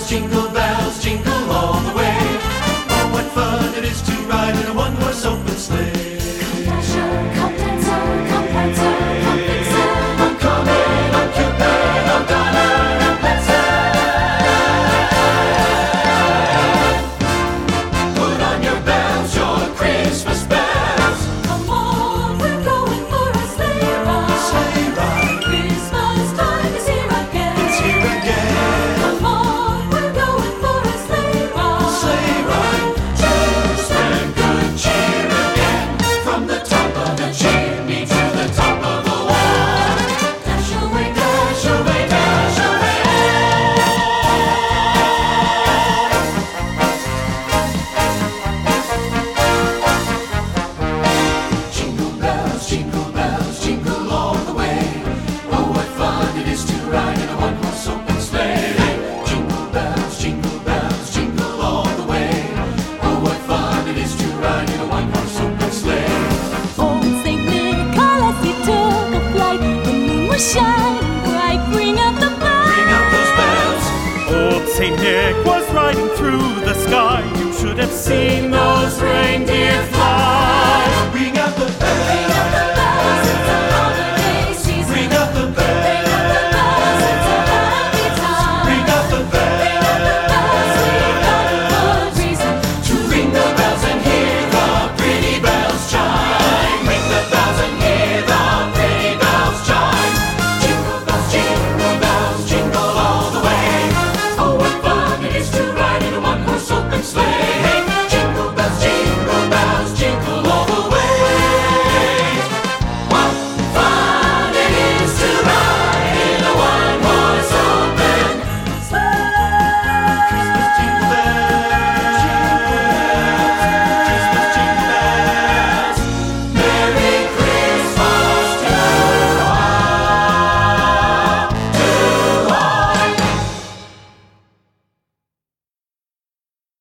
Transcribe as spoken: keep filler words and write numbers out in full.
bells, jingle bells, jingle all the way. Oh, what fun it is to ride in a one-horse open sleigh. Come Dasher, come Dancer, come Prancer, come Vixen. I'm coming, I'm Cupid, I'm Donner and Blitzen. Put on your bells, your Christmas bells. Come on, we're going for a sleigh ride. Sleigh ride, Christmas time is here again. it's here again. Come on, we're going for a sleigh ride. Sleigh ride, cheers and good cheer again. From the top of the chimney to the top of the wall. Dash away, Dash away, dash away. Jingle bells, jingle bells, jingle all the way. Oh, what fun it is to ride in a one-horse open sleigh. Jingle bells, jingle bells, jingle all the way. Oh, what fun it is to ride in a one-horse open sleigh. Old Saint Nicholas, he took a flight. The moon was shining bright. Bring out the bells. Ring out those bells. Old Saint Nick was riding through the sky. You should have seen those reindeer fly. Ring out the bells. Ring out the bells.